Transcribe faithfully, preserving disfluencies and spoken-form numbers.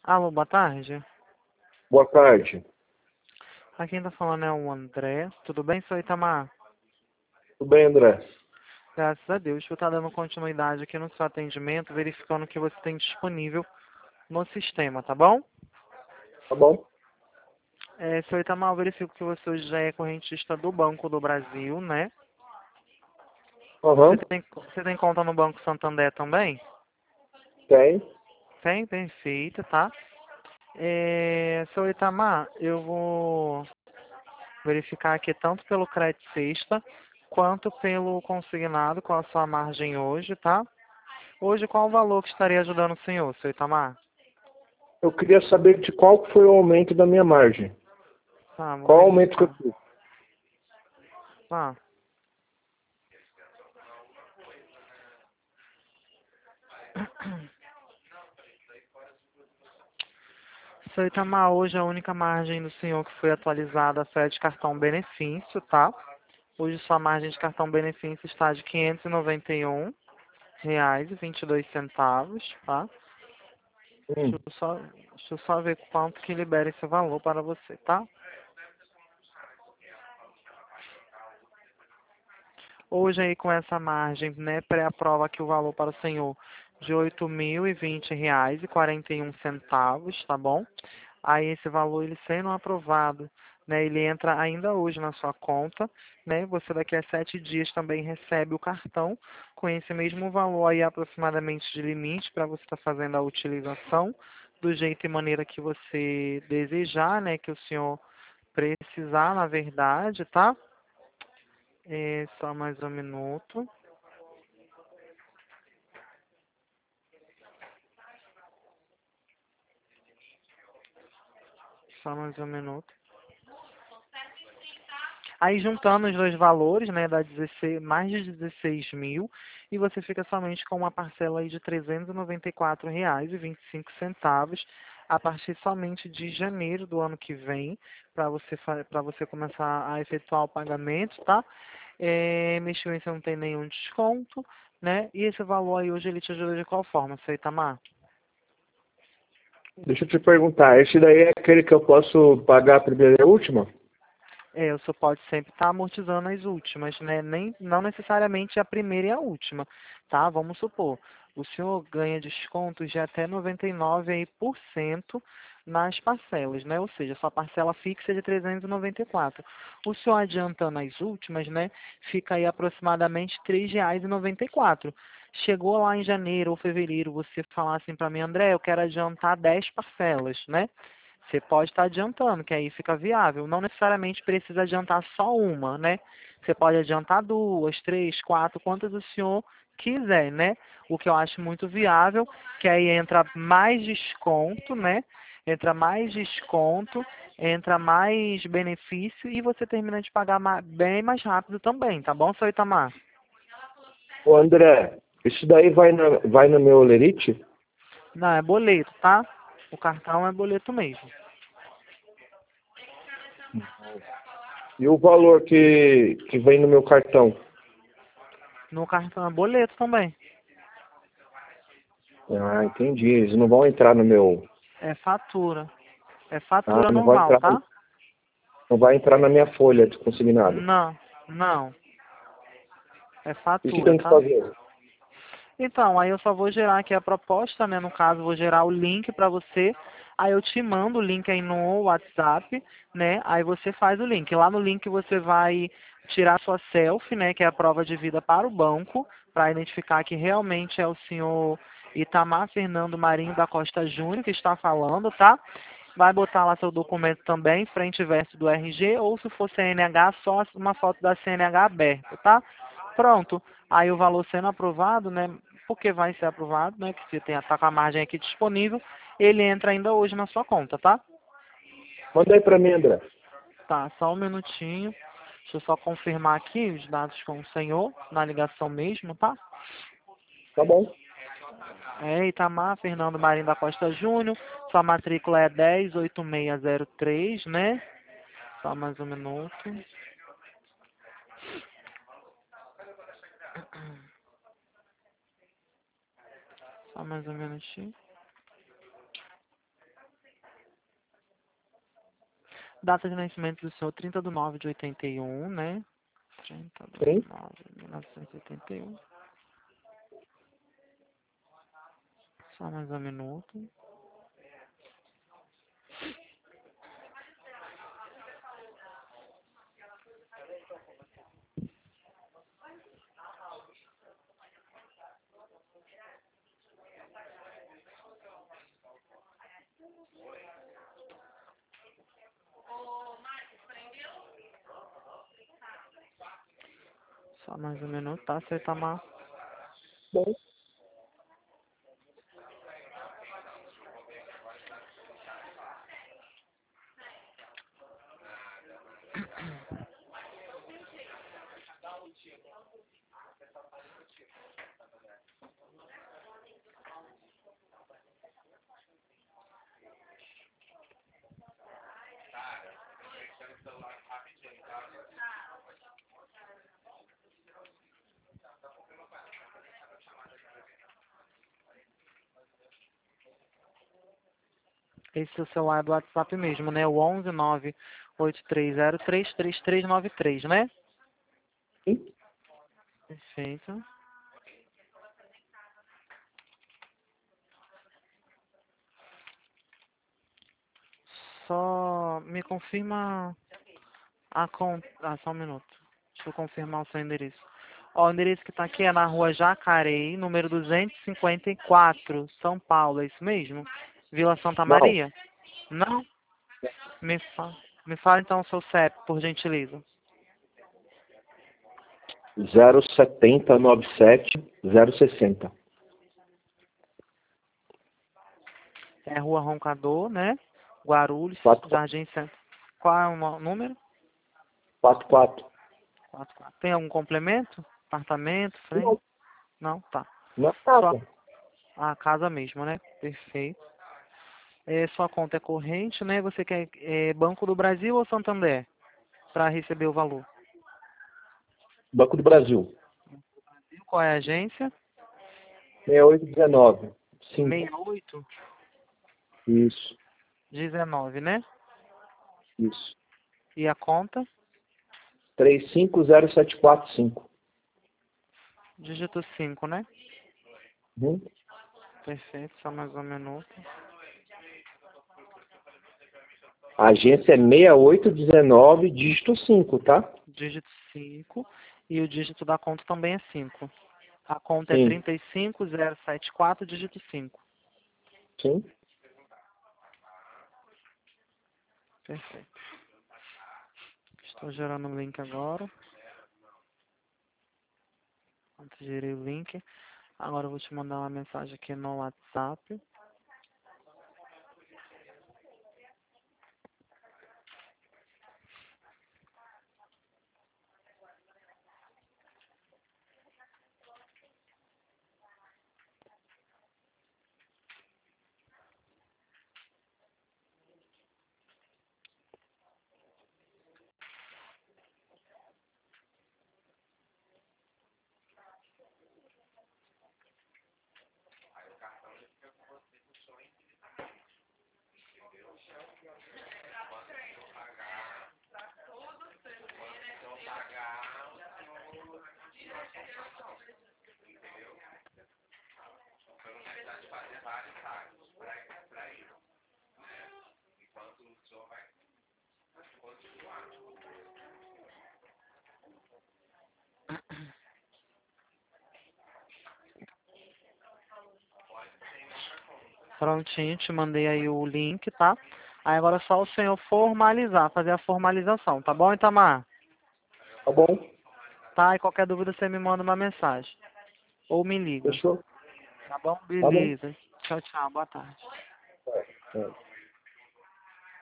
Alô, boa tarde. Boa tarde. Aqui quem tá falando é o André. Tudo bem, seu Itamar? Tudo bem, André? Graças a Deus. Eu estou dando continuidade aqui no seu atendimento, verificando o que você tem disponível no sistema, tá bom? Tá bom? É, seu Itamar, eu verifico que você hoje já é correntista do Banco do Brasil, né? Você Aham. tem, você tem conta no Banco Santander também? Tem. Tem, perfeito, tá? É, seu Itamar, eu vou verificar aqui tanto pelo crédito sexta quanto pelo consignado com a sua margem hoje, tá? Hoje, qual o valor que estaria ajudando o senhor, seu Itamar? Eu queria saber de qual que foi o aumento da minha margem. Tá, vou Qual o aumento que eu verificar. fiz? Tá. Seu Itamar, hoje a única margem do senhor que foi atualizada foi a de cartão benefício, tá? Hoje sua margem de cartão benefício está de quinhentos e noventa e um reais e vinte e dois centavos, tá? Deixa Hum. eu só, deixa eu só ver quanto que libera esse valor para você, tá? Hoje aí com essa margem, né, pré-aprova aqui o valor para o senhor de oito mil e vinte reais e quarenta e um centavos, tá bom? Aí esse valor ele sendo aprovado, né, ele entra ainda hoje na sua conta, né? Você daqui a sete dias também recebe o cartão com esse mesmo valor aí aproximadamente de limite para você estar fazendo a utilização do jeito e maneira que você desejar, né, que o senhor precisar, na verdade, tá? É, só mais um minuto. Só mais um minuto. Aí juntando os dois valores, né, dá dezesseis, mais de dezesseis mil e você fica somente com uma parcela aí de trezentos e noventa e quatro reais e vinte e cinco centavos a partir somente de janeiro do ano que vem, para você para você começar a efetuar o pagamento, tá? É, mês que vem você não tem nenhum desconto, né? E esse valor aí hoje ele te ajuda de qual forma, seu Itamar? Deixa eu te perguntar, esse daí é aquele que eu posso pagar a primeira e a última? É, o senhor pode sempre estar amortizando as últimas, né? Nem, não necessariamente a primeira e a última, tá? Vamos supor, o senhor ganha descontos de até noventa e nove aí por cento nas parcelas, né? Ou seja, sua parcela fixa é de trezentos e noventa e quatro. O senhor adiantando as últimas, né? Fica aí aproximadamente três reais e noventa e quatro. Chegou lá em janeiro ou fevereiro, você falar assim para mim, André, eu quero adiantar dez parcelas, né? Você pode estar adiantando, que aí fica viável. Não necessariamente precisa adiantar só uma, né? Você pode adiantar duas, três, quatro, quantas o senhor quiser, né? O que eu acho muito viável, que aí entra mais desconto, né? Entra mais desconto, entra mais benefício e você termina de pagar ma- bem mais rápido também, tá bom, seu Itamar? Ô, André, isso daí vai, na, vai no meu Olerite? Não, é boleto, tá? O cartão é boleto mesmo. E o valor que, que vem no meu cartão? No cartão é boleto também. Ah, entendi. Eles não vão entrar no meu... É fatura. É Ah, fatura não vai normal, entrar, tá? não vai entrar na minha folha de consignado. Não, não. É E o que fatura, tem que tá? fazer? Então, aí eu só vou gerar aqui a proposta, né? No caso, vou gerar o link para você. Aí eu te mando o link aí no WhatsApp, né? Aí você faz o link. Lá no link você vai tirar sua selfie, né? Que é a prova de vida para o banco, para identificar que realmente é o senhor Itamar Fernando Marinho da Costa Júnior que está falando, tá? Vai botar lá seu documento também, frente e verso do R G, ou se for C N H, só uma foto da C N H aberta, tá? Pronto. Aí o valor sendo aprovado, né? Porque vai ser aprovado, né? Que você tem, tá com a margem aqui disponível, ele entra ainda hoje na sua conta, tá? Manda aí pra mim, André. Tá, só um minutinho. Deixa eu só confirmar aqui os dados com o senhor, na ligação mesmo, tá? Tá bom. É Itamar Fernando Marinho da Costa Júnior. Sua matrícula é dez oito seis zero três, né? Só mais um minuto. Só mais um minutinho. Data de nascimento do senhor, trinta de nove de oitenta e um, né? trinta Sim. de nove de mil novecentos e oitenta e um. Só mais um minuto. Só mais um minuto, tá? Você tá mal. Bom. Esse é o celular do WhatsApp mesmo, né? O onze nove oito três zero três três três nove três, né? Sim. Perfeito. Só me confirma a conta. Ah, só um minuto. Deixa eu confirmar o seu endereço. Ó, o endereço que tá aqui é na rua Jacareí, número duzentos e cinquenta e quatro, São Paulo, é isso mesmo? Vila Santa Não. Maria? Não? Me, fa... Me fala então o seu C E P, por gentileza. zero setenta noventa e sete zero sessenta. É Rua Roncador, né? Guarulhos, quatro Jardim Centro. Qual é o no- número? quatro quatro. Quatro, quatro. Tem algum complemento? Apartamento, frente? Não, Não? Tá. não é Só nada. a casa mesmo, né? Perfeito. É, sua conta é corrente, né? Você quer é, Banco do Brasil ou Santander para receber o valor? Banco do Brasil. Qual é a agência? seis oito um nove. cinco. sessenta e oito Isso. dezenove, né? Isso. E a conta? três cinco zero sete quatro cinco. Dígito cinco, né? Uhum. Perfeito, só mais um minuto. A agência é seis oito um nove, dígito cinco, tá? Dígito cinco. E o dígito da conta também é cinco. A conta é Sim. trinta e cinco zero setenta e quatro, dígito cinco. Sim. Perfeito. Estou gerando o link agora. Antes gerei o link. Agora eu vou te mandar uma mensagem aqui no WhatsApp. Prontinho, te mandei aí o link, tá? Aí agora é só o senhor formalizar, fazer a formalização, tá bom, Itamar? Tá bom. Tá? E qualquer dúvida você me manda uma mensagem. Ou me liga. Fechou? Tá bom? Tá bom. Beleza. Tchau, tchau. Boa tarde. É. É.